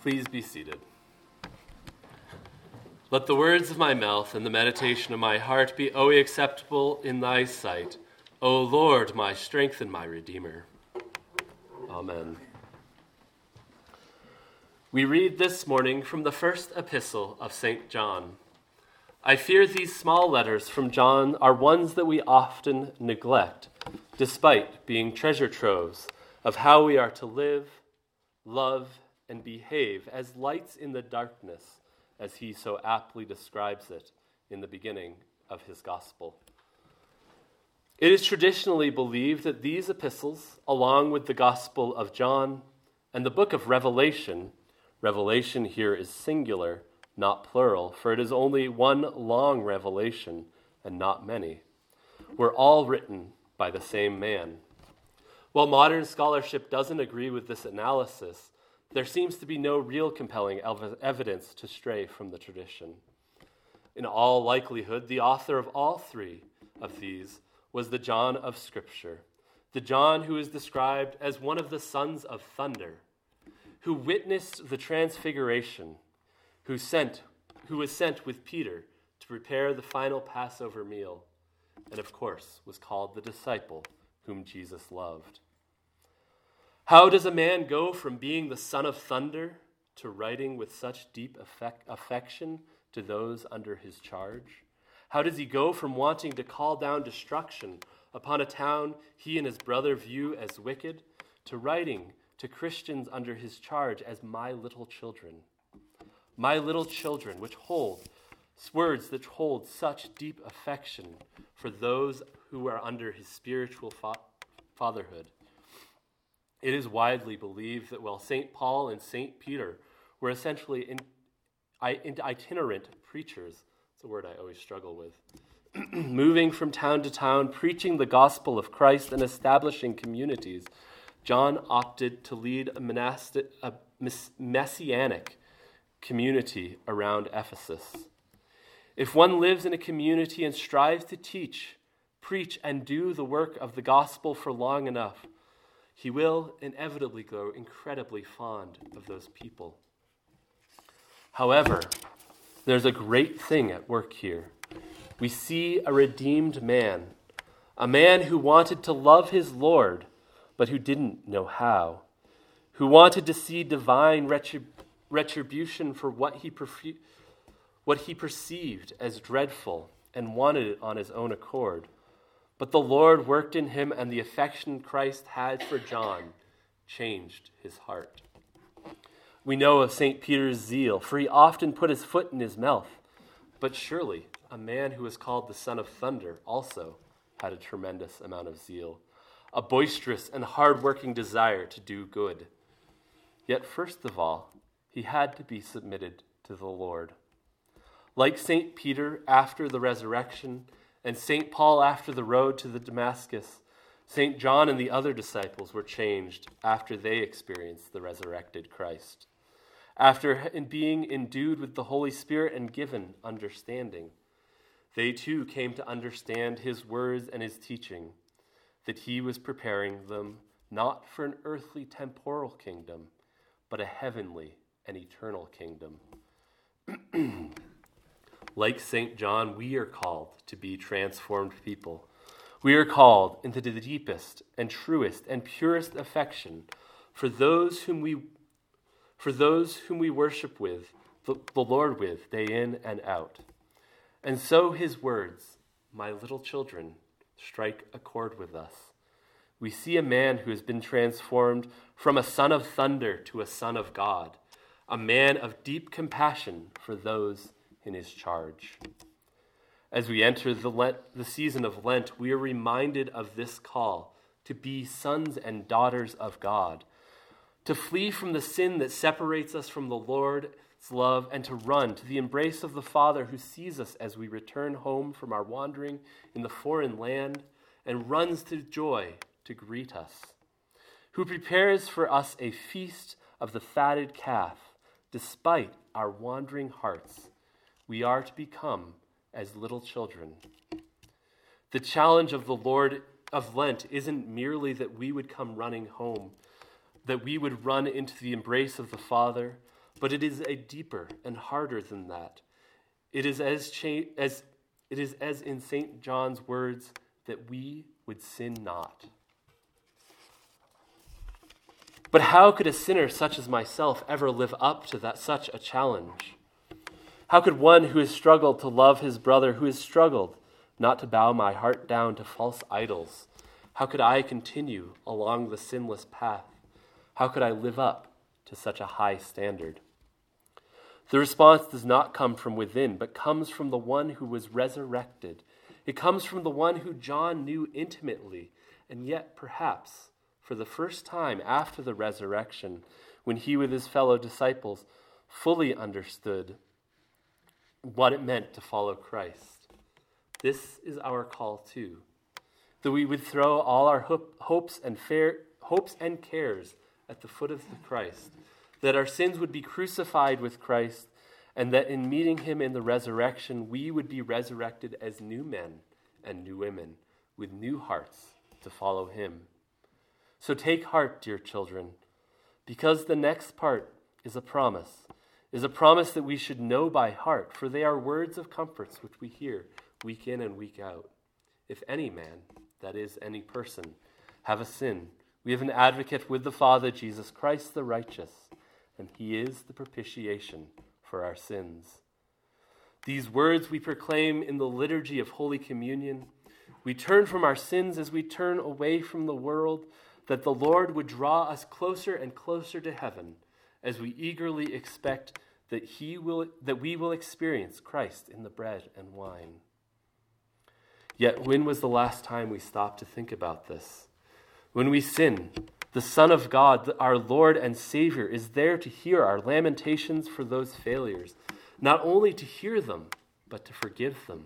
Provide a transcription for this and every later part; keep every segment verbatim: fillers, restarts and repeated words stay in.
Please be seated. Let the words of my mouth and the meditation of my heart be always acceptable in thy sight, O Lord, my strength and my Redeemer. Amen. We read this morning from the first epistle of Saint John. I fear these small letters from John are ones that we often neglect, despite being treasure troves of how we are to live, love, and behave as lights in the darkness, as he so aptly describes it in the beginning of his gospel. It is traditionally believed that these epistles, along with the Gospel of John and the book of Revelation, revelation here is singular, not plural, for it is only one long revelation and not many, were all written by the same man. While modern scholarship doesn't agree with this analysis, there seems to be no real compelling ev- evidence to stray from the tradition. In all likelihood, the author of all three of these was the John of Scripture, the John who is described as one of the sons of thunder, who witnessed the transfiguration, who sent, who was sent with Peter to prepare the final Passover meal, and of course was called the disciple whom Jesus loved. How does a man go from being the son of thunder to writing with such deep affect, affection to those under his charge? How does he go from wanting to call down destruction upon a town he and his brother view as wicked to writing to Christians under his charge as my little children? My little children, which hold words that hold such deep affection for those who are under his spiritual fa- fatherhood. It is widely believed that while Saint Paul and Saint Peter were essentially in, in, itinerant preachers, it's a word I always struggle with, moving from town to town, preaching the gospel of Christ and establishing communities, John opted to lead a, monastic, a messianic community around Ephesus. If one lives in a community and strives to teach, preach, and do the work of the gospel for long enough, he will inevitably grow incredibly fond of those people. However, there's a great thing at work here. We see a redeemed man, a man who wanted to love his Lord, but who didn't know how, who wanted to see divine retrib- retribution for what he, perfe- what he perceived as dreadful and wanted it on his own accord. But the Lord worked in him, and the affection Christ had for John changed his heart. We know of Saint Peter's zeal, for he often put his foot in his mouth. But surely a man who is called the Son of Thunder also had a tremendous amount of zeal, a boisterous and hard-working desire to do good. Yet first of all, he had to be submitted to the Lord. Like Saint Peter after the resurrection, and Saint Paul after the road to the Damascus, Saint John and the other disciples were changed after they experienced the resurrected Christ. After in being endued with the Holy Spirit and given understanding, they too came to understand his words and his teaching, that he was preparing them not for an earthly temporal kingdom, but a heavenly and eternal kingdom. Like Saint John, we are called to be transformed people. We are called into the deepest and truest and purest affection for those whom we, for those whom we worship with, the, the Lord with, day in and out. And so his words, my little children, strike a chord with us. We see a man who has been transformed from a son of thunder to a son of God, a man of deep compassion for those in his charge. As we enter the, Lent, the season of Lent, we are reminded of this call to be sons and daughters of God, to flee from the sin that separates us from the Lord's love, and to run to the embrace of the Father who sees us as we return home from our wandering in the foreign land and runs to joy to greet us, who prepares for us a feast of the fatted calf. Despite our wandering hearts, we are to become as little children. The challenge of the Lord of Lent isn't merely that we would come running home, that we would run into the embrace of the Father, But it is a deeper and harder than that. It is as, cha- as, it is as in Saint John's words, that we would sin not. But how could a sinner such as myself ever live up to that such a challenge? How could one who has struggled to love his brother, who has struggled not to bow my heart down to false idols, how could I continue along the sinless path? How could I live up to such a high standard? The response does not come from within, but comes from the one who was resurrected. It comes from the one who John knew intimately, and yet perhaps for the first time after the resurrection, when he with his fellow disciples fully understood what it meant to follow Christ. This is our call too, that we would throw all our hopes and fair, hopes and cares at the foot of the Christ, that our sins would be crucified with Christ, and that in meeting him in the resurrection, we would be resurrected as new men and new women with new hearts to follow him. So take heart, dear children, because the next part is a promise, is a promise that we should know by heart, for they are words of comforts which we hear week in and week out. If any man, that is, any person, have a sin, we have an advocate with the Father, Jesus Christ the righteous, and he is the propitiation for our sins. These words we proclaim in the liturgy of Holy Communion. We turn from our sins as we turn away from the world, that the Lord would draw us closer and closer to heaven as we eagerly expect that he will that we will experience Christ in the bread and wine. Yet when was the last time we stopped to think about this? When we sin, the Son of God, our Lord and Savior, is there to hear our lamentations for those failures, not only to hear them, but to forgive them.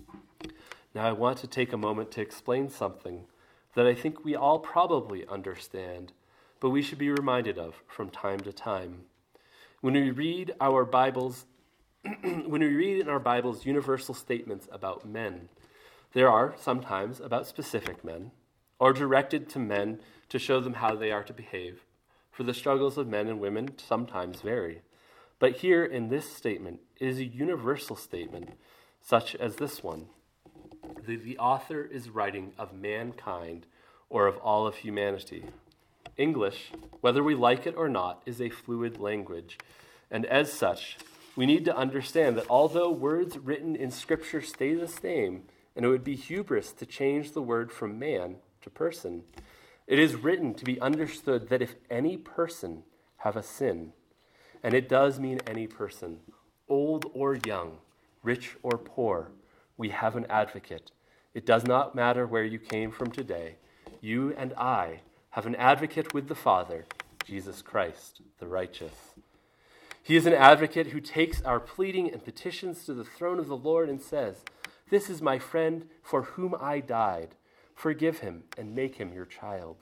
Now I want to take a moment to explain something that I think we all probably understand, but we should be reminded of from time to time. When we read our Bibles, when we read in our Bibles universal statements about men, there are sometimes about specific men, or directed to men to show them how they are to behave, for the struggles of men and women sometimes vary. But here in this statement is a universal statement, such as this one. The, the author is writing of mankind or of all of humanity. English, whether we like it or not, is a fluid language, and as such, we need to understand that although words written in Scripture stay the same, and it would be hubris to change the word from man to person, it is written to be understood that if any person have a sin, and it does mean any person, old or young, rich or poor, we have an advocate. It does not matter where you came from today. You and I have an advocate with the Father, Jesus Christ, the righteous. He is an advocate who takes our pleading and petitions to the throne of the Lord and says, "This is my friend for whom I died. Forgive him and make him your child."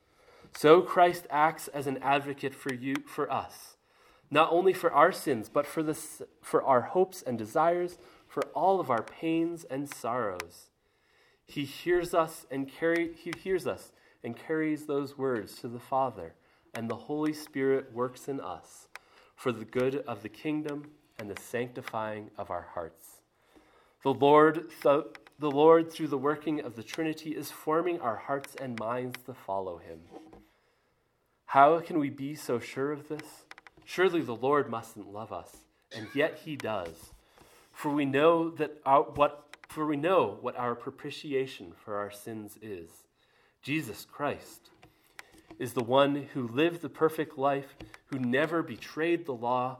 So Christ acts as an advocate for you, for us, not only for our sins, but for the for our hopes and desires, for all of our pains and sorrows. He hears us and carry he hears us and carries those words to the Father, and the Holy Spirit works in us for the good of the kingdom and the sanctifying of our hearts. The Lord, th- the Lord, through the working of the Trinity, is forming our hearts and minds to follow him. How can we be so sure of this? Surely the Lord mustn't love us, and yet he does. For we know that our, what for we know what our propitiation for our sins is. Jesus Christ is the one who lived the perfect life, who never betrayed the law,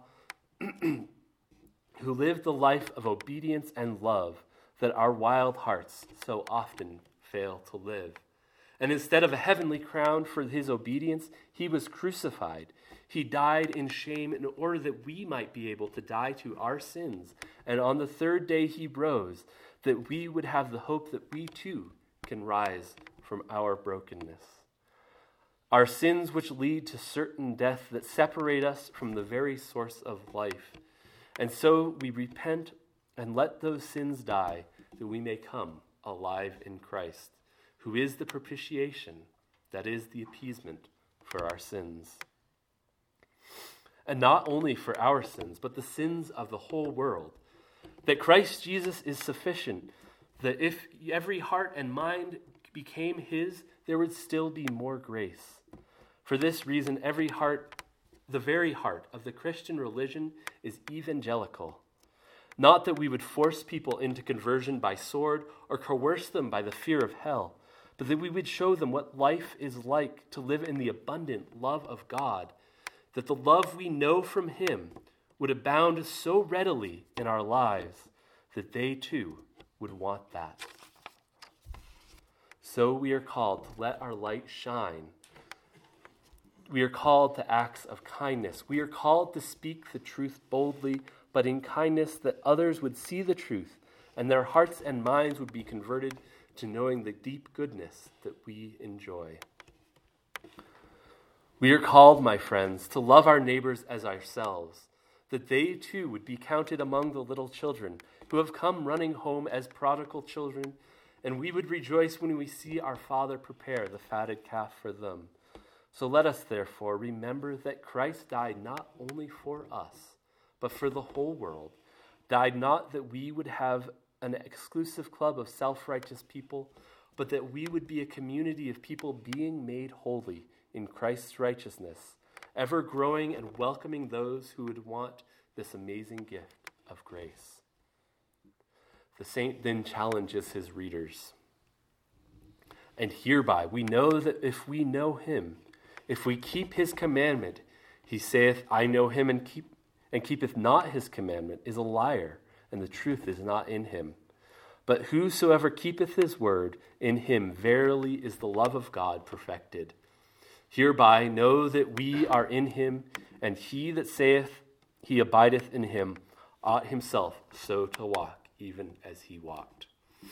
who lived the life of obedience and love that our wild hearts so often fail to live. And instead of a heavenly crown for his obedience, he was crucified. He died in shame in order that we might be able to die to our sins. And on the third day he rose, that we would have the hope that we too can rise from our brokenness. Our sins which lead to certain death, that separate us from the very source of life. And so we repent and let those sins die, that we may come alive in Christ, who is the propitiation, that is the appeasement for our sins. and not only for our sins, but the sins of the whole world. That Christ Jesus is sufficient, that if every heart and mind became his, there would still be more grace. For this reason, every heart, the very heart of the Christian religion is evangelical. Not that we would force people into conversion by sword or coerce them by the fear of hell, but that we would show them what life is like to live in the abundant love of God, that the love we know from him would abound so readily in our lives that they too would want that. So we are called to let our light shine. We are called to acts of kindness. We are called to speak the truth boldly, but in kindness, that others would see the truth and their hearts and minds would be converted to knowing the deep goodness that we enjoy. We are called, my friends, to love our neighbors as ourselves, that they too would be counted among the little children who have come running home as prodigal children, and we would rejoice when we see our Father prepare the fatted calf for them. So let us therefore remember that Christ died not only for us, but for the whole world, died not that we would have an exclusive club of self-righteous people, but that we would be a community of people being made holy in Christ's righteousness, ever growing and welcoming those who would want this amazing gift of grace. The saint then challenges his readers. And hereby we know that if we know him, if we keep his commandment, he saith, I know him, and keep and keepeth not his commandment, is a liar, and the truth is not in him. But whosoever keepeth his word, in him verily is the love of God perfected. Hereby know that we are in him, and he that saith he abideth in him ought himself so to walk, even as he walked.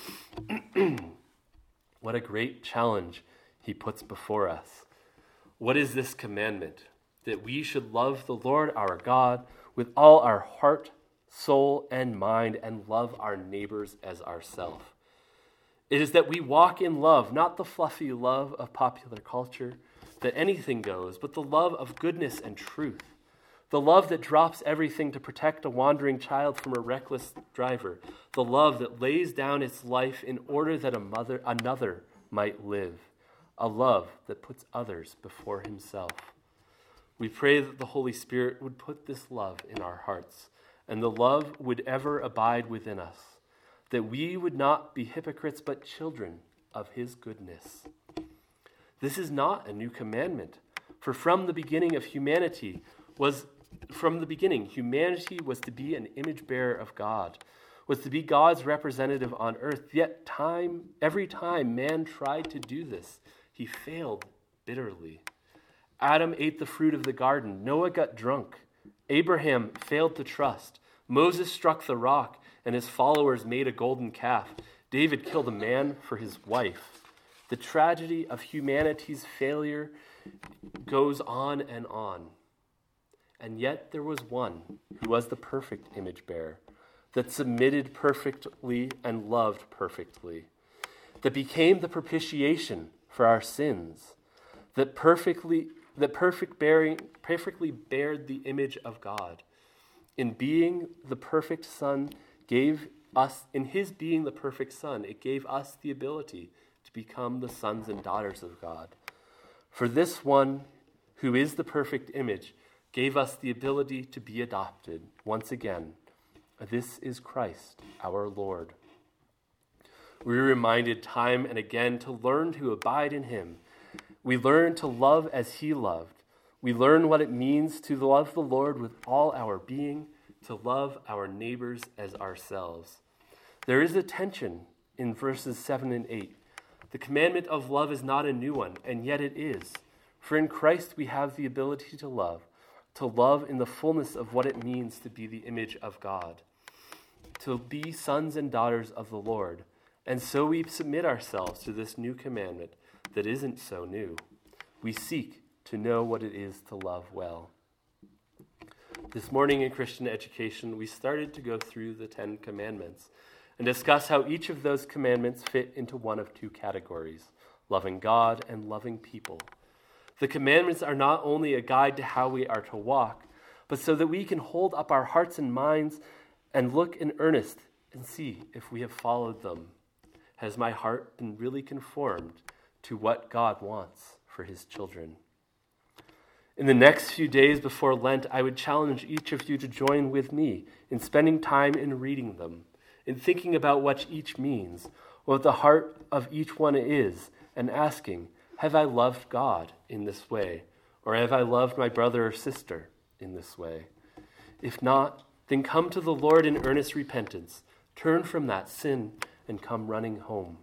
What a great challenge he puts before us. What is this commandment? That we should love the Lord our God with all our heart, soul, and mind, and love our neighbors as ourselves. It is that we walk in love, not the fluffy love of popular culture, that anything goes, but the love of goodness and truth, the love that drops everything to protect a wandering child from a reckless driver, the love that lays down its life in order that a mother, another might live, a love that puts others before himself. We pray that the Holy Spirit would put this love in our hearts, and the love would ever abide within us, that we would not be hypocrites but children of his goodness. This is not a new commandment, for from the beginning of humanity was from the beginning humanity was to be an image bearer of God, was to be God's representative on earth. Yet time every time man tried to do this, he failed bitterly. Adam ate the fruit of the garden. Noah got drunk. Abraham failed to trust. Moses struck the rock, and his followers made a golden calf. David killed a man for his wife. The tragedy of humanity's failure goes on and on. And yet there was one who was the perfect image bearer, that submitted perfectly and loved perfectly, that became the propitiation for our sins, that perfectly that perfect bearing perfectly bared the image of God. In being the perfect Son, gave us in his being the perfect Son, it gave us the ability to become the sons and daughters of God. For this one who is the perfect image gave us the ability to be adopted once again. This is Christ, our Lord. We are reminded time and again to learn to abide in him. We learn to love as he loved. We learn what it means to love the Lord with all our being, to love our neighbors as ourselves. There is a tension in verses seven and eight. The commandment of love is not a new one, and yet it is. For in Christ we have the ability to love, to love in the fullness of what it means to be the image of God, to be sons and daughters of the Lord. And so we submit ourselves to this new commandment that isn't so new. We seek to know what it is to love well. This morning in Christian education, we started to go through the Ten Commandments and discuss how each of those commandments fit into one of two categories, loving God and loving people. The commandments are not only a guide to how we are to walk, but so that we can hold up our hearts and minds and look in earnest and see if we have followed them. Has my heart been really conformed to what God wants for his children? In the next few days before Lent, I would challenge each of you to join with me in spending time in reading them, in thinking about what each means, what the heart of each one is, and asking, have I loved God in this way? Or have I loved my brother or sister in this way? If not, then come to the Lord in earnest repentance. Turn from that sin and come running home.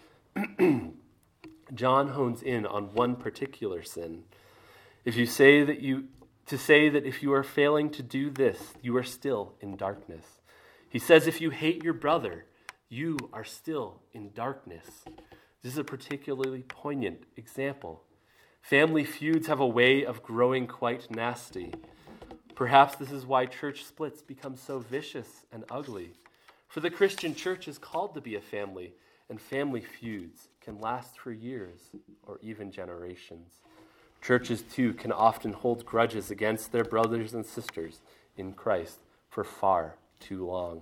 John hones in on one particular sin. If you say that you, to say that if you are failing to do this, you are still in darkness. He says if you hate your brother, you are still in darkness. This is a particularly poignant example. Family feuds have a way of growing quite nasty. Perhaps this is why church splits become so vicious and ugly. For the Christian church is called to be a family, and family feuds can last for years or even generations. Churches, too, can often hold grudges against their brothers and sisters in Christ for far too long.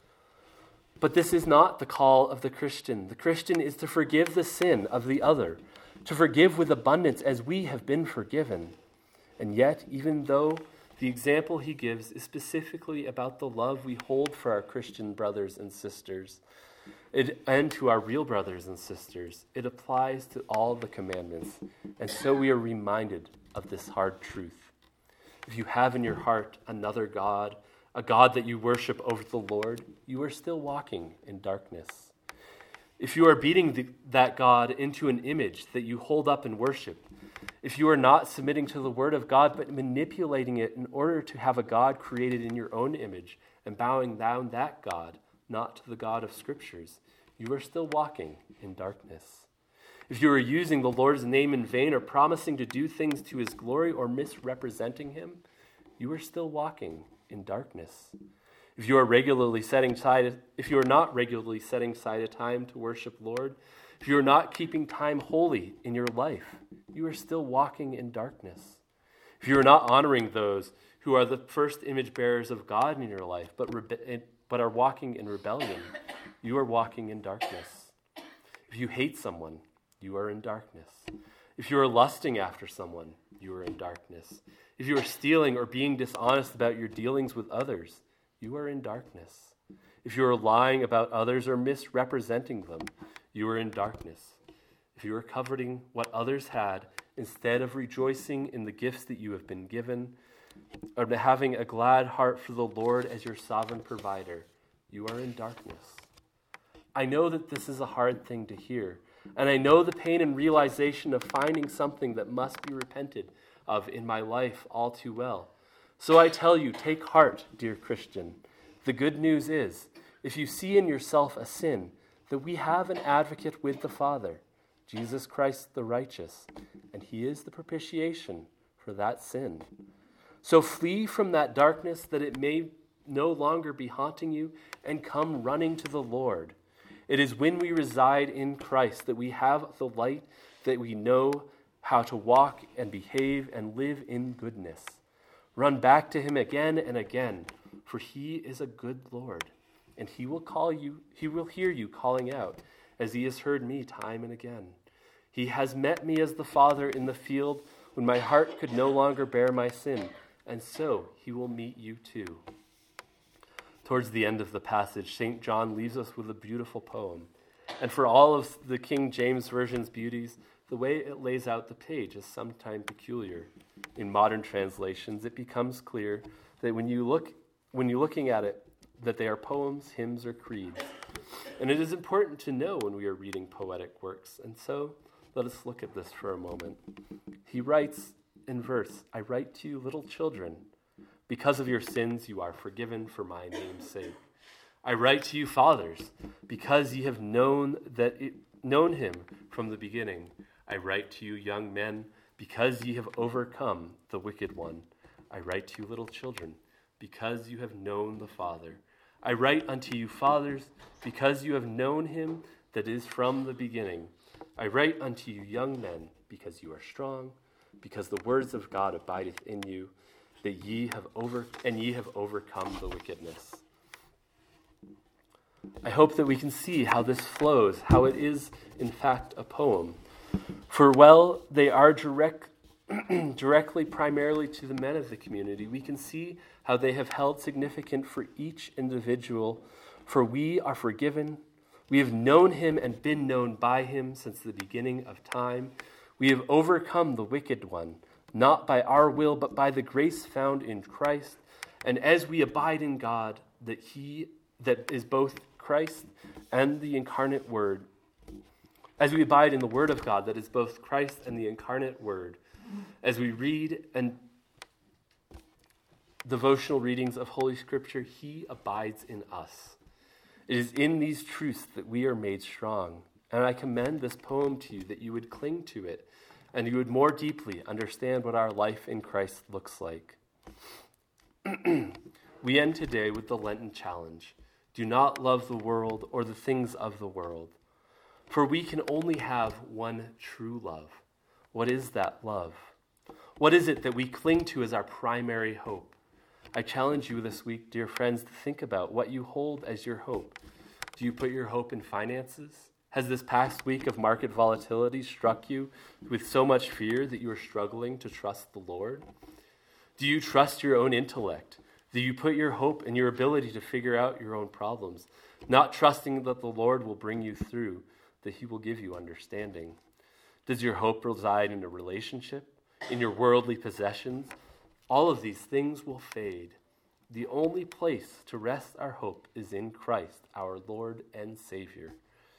But this is not the call of the Christian. The Christian is to forgive the sin of the other, to forgive with abundance as we have been forgiven. And yet, even though the example he gives is specifically about the love we hold for our Christian brothers and sisters, it, and to our real brothers and sisters, it applies to all the commandments. And so we are reminded of this hard truth. If you have in your heart another God, a God that you worship over the Lord, you are still walking in darkness. If you are beating the, that God into an image that you hold up in worship, if you are not submitting to the word of God but manipulating it in order to have a God created in your own image and bowing down that God, not to the God of Scriptures, you are still walking in darkness. If you are using the Lord's name in vain or promising to do things to his glory or misrepresenting him, you are still walking in darkness. If you are regularly setting aside, if you are not regularly setting aside a time to worship Lord, if you are not keeping time holy in your life, you are still walking in darkness. If you are not honoring those who are the first image bearers of God in your life, but rebe- but are walking in rebellion, you are walking in darkness. If you hate someone, you are in darkness. If you are lusting after someone, you are in darkness. If you are stealing or being dishonest about your dealings with others, you are in darkness. If you are lying about others or misrepresenting them, you are in darkness. If you are coveting what others had instead of rejoicing in the gifts that you have been given, or having a glad heart for the Lord as your sovereign provider, you are in darkness. I know that this is a hard thing to hear, and I know the pain and realization of finding something that must be repented of in my life all too well. So I tell you, take heart, dear Christian. The good news is, if you see in yourself a sin, that we have an advocate with the Father, Jesus Christ the righteous, and he is the propitiation for that sin. So flee from that darkness that it may no longer be haunting you, and come running to the Lord. It is when we reside in Christ that we have the light, that we know how to walk and behave and live in goodness. Run back to him again and again, for he is a good Lord, and he will call you, he will hear you calling out, as he has heard me time and again. He has met me as the Father in the field when my heart could no longer bear my sin, and so he will meet you too. Towards the end of the passage, Saint John leaves us with a beautiful poem. And for all of the King James Version's beauties, the way it lays out the page is sometimes peculiar. In modern translations, it becomes clear that when you look, when you're looking at it, that they are poems, hymns, or creeds. And it is important to know when we are reading poetic works. And so, let us look at this for a moment. He writes in verse, I write to you, little children, because of your sins you are forgiven for my name's sake. I write to you, fathers, because ye have known that it, known him from the beginning. I write to you, young men, because ye have overcome the wicked one. I write to you, little children, because you have known the Father. I write unto you, fathers, because you have known him that is from the beginning. I write unto you, young men, because you are strong, because the words of God abideth in you, that ye have over and ye have overcome the wickedness. I hope that we can see how this flows, how it is, in fact, a poem. For while they are direct, directly primarily to the men of the community, we can see how they have held significant for each individual. For we are forgiven. We have known him and been known by him since the beginning of time. We have overcome the wicked one, not by our will, but by the grace found in Christ. And as we abide in God, that he that is both Christ and the incarnate Word, as we abide in the Word of God, that is both Christ and the incarnate Word, as we read and devotional readings of Holy Scripture, he abides in us. It is in these truths that we are made strong. And I commend this poem to you, that you would cling to it and you would more deeply understand what our life in Christ looks like. We end today with the Lenten challenge. Do not love the world or the things of the world, for we can only have one true love. What is that love? What is it that we cling to as our primary hope? I challenge you this week, dear friends, to think about what you hold as your hope. Do you put your hope in finances? Has this past week of market volatility struck you with so much fear that you are struggling to trust the Lord? Do you trust your own intellect? Do you put your hope in your ability to figure out your own problems, not trusting that the Lord will bring you through, that he will give you understanding? Does your hope reside in a relationship, in your worldly possessions? All of these things will fade. The only place to rest our hope is in Christ, our Lord and Savior.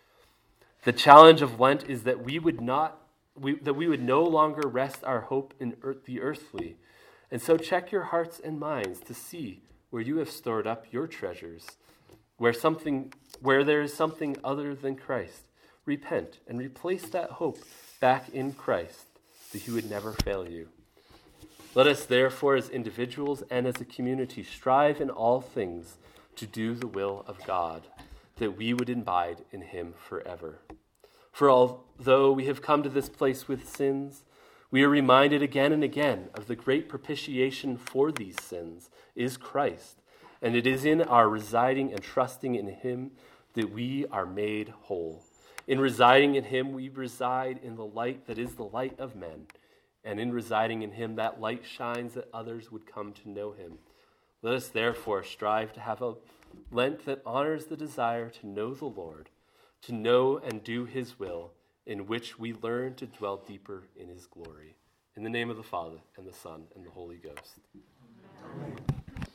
The challenge of Lent is that we would not, we, that we would no longer rest our hope in earth, the earthly. And so check your hearts and minds to see where you have stored up your treasures, where something, where there is something other than Christ. Repent and replace that hope back in Christ, that he would never fail you. Let us therefore, as individuals and as a community, strive in all things to do the will of God, that we would abide in him forever. For although we have come to this place with sins, we are reminded again and again of the great propitiation for these sins is Christ, and it is in our residing and trusting in him that we are made whole. In residing in him, we reside in the light that is the light of men, and in residing in him, that light shines that others would come to know him. Let us therefore strive to have a Lent that honors the desire to know the Lord, to know and do his will, in which we learn to dwell deeper in his glory. In the name of the Father, and the Son, and the Holy Ghost. Amen.